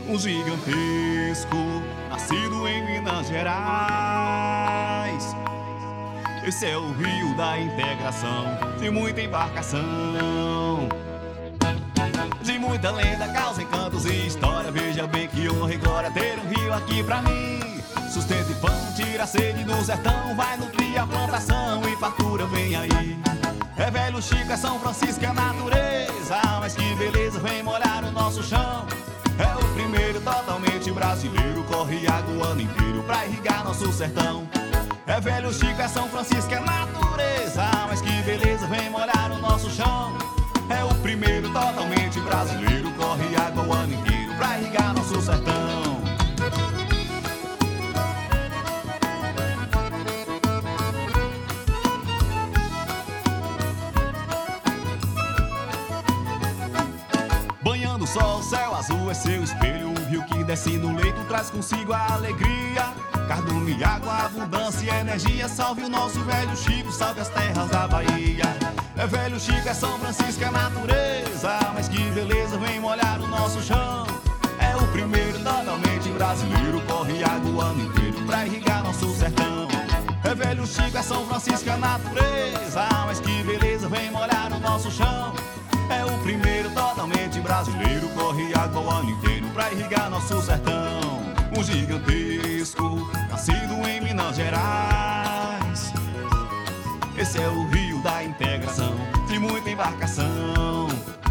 um gigantesco, nascido em Minas Gerais. Esse é o rio da integração, de muita embarcação, de muita lenda, causa, encantos e história. Veja bem que honra e glória ter um rio aqui pra mim. Sustenta e pão, tira a sede do sertão, vai nutrir a plantação e fartura vem aí. É velho Chico, é São Francisco, é natureza, mas que beleza vem molhar o nosso chão. É o primeiro totalmente brasileiro, corre água o ano inteiro pra irrigar nosso sertão. É velho Chico, é São Francisco, é natureza, mas que beleza vem molhar o nosso chão. É o primeiro totalmente brasileiro, corre água o ano inteiro pra irrigar nosso sertão. Banhando o sol, céu azul é seu espelho. O rio que desce no leito traz consigo a alegria. Cardume, água, abundância e energia. Salve o nosso velho Chico, salve as terras da Bahia. É velho Chico, é São Francisco, é natureza, mas que beleza vem molhar o nosso chão. É o primeiro totalmente brasileiro, corre água o ano inteiro pra irrigar nosso sertão. É velho Chico, é São Francisco, é natureza, mas que beleza vem molhar o nosso chão. É o primeiro totalmente brasileiro, corre água o ano inteiro pra irrigar nosso sertão. Um gigantesco, nascido em Minas Gerais. Esse é o rio da integração, de muita embarcação,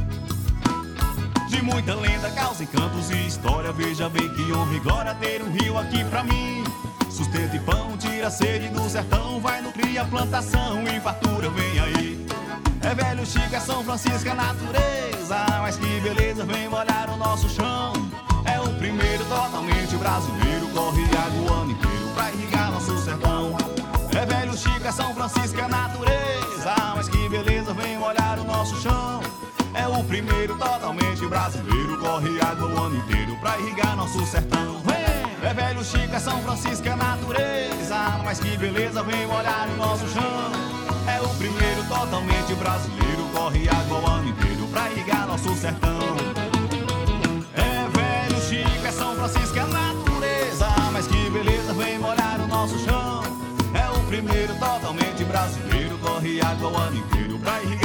de muita lenda, causa, encantos e história. Veja bem que honra e glória ter um rio aqui pra mim. Sustenta e pão, tira a sede do sertão, vai nutrir a plantação e fartura vem aí. É velho Chico, é São Francisco, é natureza, mas que beleza vem molhar o nosso chão. É o primeiro totalmente brasileiro, corre água o ano inteiro pra irrigar nosso sertão. É velho Chico, é São Francisco, é natureza, mas que beleza vem molhar o nosso chão. É o primeiro totalmente brasileiro, corre água o ano inteiro pra irrigar nosso sertão. É velho Chico, é São Francisco, é natureza, mas que beleza vem molhar o nosso chão. É o primeiro totalmente brasileiro, corre água o ano inteiro pra irrigar nosso sertão. É velho Chico, é São Francisco, é natureza, mas que beleza vem molhar o nosso chão. É o primeiro totalmente brasileiro, corre água o ano inteiro pra irrigar